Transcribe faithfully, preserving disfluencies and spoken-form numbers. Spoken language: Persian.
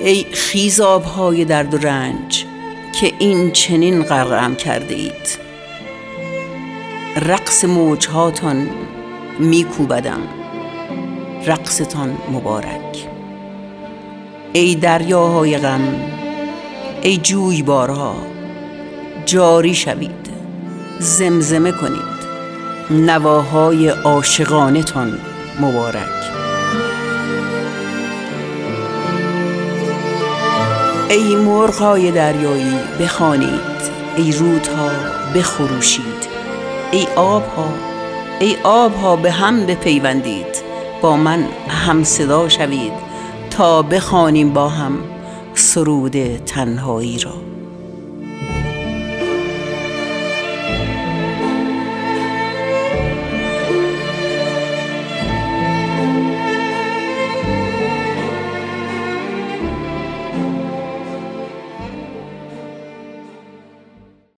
ای خیزاب‌های درد و رنج که این چنین غرقم کرده اید. رقص موجهاتان میکوبدم، رقصتان مبارک. ای دریاهای غم، ای جویبارها، جاری شوید، زمزمه کنید، نواهای عاشقانه تان مبارک. ای مرغ‌های دریایی بخوانید، ای رودها بخروشید، ای آبها ای آبها به هم بپیوندید، با من هم صدا شوید تا بخوانیم با هم سرود تنهایی را.